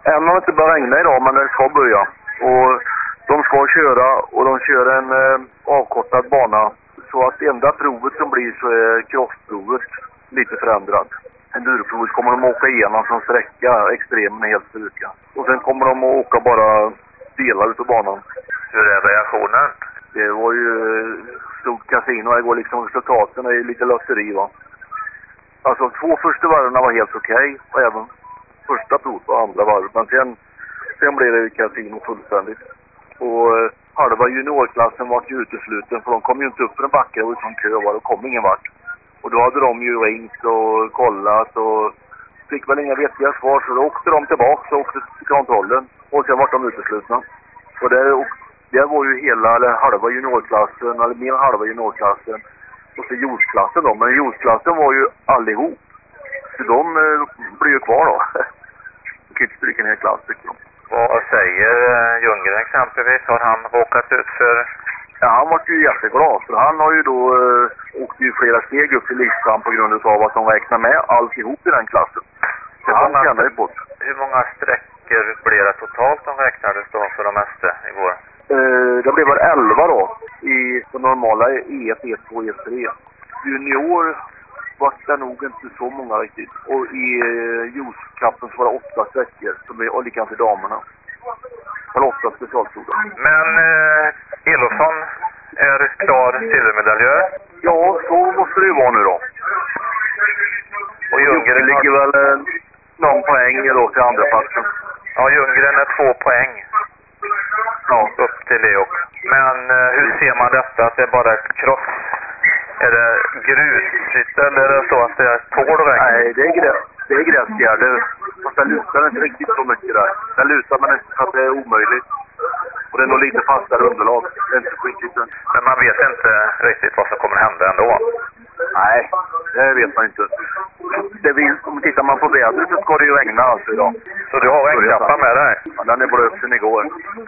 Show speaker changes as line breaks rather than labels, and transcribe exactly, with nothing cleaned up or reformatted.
Även om det inte börjar regna idag, men det ska börja. Och de ska köra och de kör en eh, avkortad bana. Så att enda provet som blir så är crossprovet lite förändrat. Endurprovet kommer de att åka igenom som sträcka, extremen är helt styrka. Och sen kommer de att åka bara delar utav banan.
Hur är reaktionen?
Det var ju stort kasino, det går liksom resultaten är lite lotteri va. Alltså två första varven var helt okej okay, och även första prov och andra varv. Men sen, sen blev det kasino fullständigt. Och eh, halva juniorklassen var ju utesluten för de kom ju inte upp för en backe och utan kö var det kom ingen vart. Och då hade de ju ringt och kollat och fick väl inga vettiga svar så då åkte de tillbaka och åkte till kontrollen och sen var de uteslutna. Och det, och det var ju hela eller halva juniorklassen eller mer än halva juniorklassen och så jordsklassen då. Men jordsklassen var ju allihop. Så de eh, blir ju kvar då. De kan inte stryka ner klass tycker de.
Vad säger Ljunggren exempelvis? Har han råkat ut för?
Ja, han var ju jätteglad för han har ju då eh, åkt ju flera steg upp i listan på grund av att de räknar med alltihop i den klassen. Så han känner ju på.
Hur många sträckor blir det totalt de räknades då för de mesta igår?
Eh, det blev väl elva då i det normala E ett, E två, E tre. Junior var det nog inte så många riktigt. Och i eh, Juice-kappen så var det åtta sträckor som är likadant till damerna. Eller åtta specialstolar.
Men eh, Elofsson är klar silvermedaljör?
Ja, så måste det ju vara nu då.
Och Ljunggren
ligger har... väl eh, någon poäng då till andra platsen.
Ja, Ljunggren är två poäng.
Ja.
Upp till Leo. Men eh, hur ser man detta? Att det är bara ett kross? Är det grusyta eller är det så att det är tål väg?
Nej, det är gräs. Det är gräsgärder. Fast det lutar inte riktigt så mycket där. Det lutar men inte så att det är omöjligt. Och det är nog lite fastare underlag. Det är inte så skickligt.
Men man vet inte riktigt vad som kommer hända ändå?
Nej, det vet man inte. Det vill, om tittar man på vädret så ska det ju regna alltså idag.
Så du har regnkappan med dig?
Ja, den är blöt sen igår.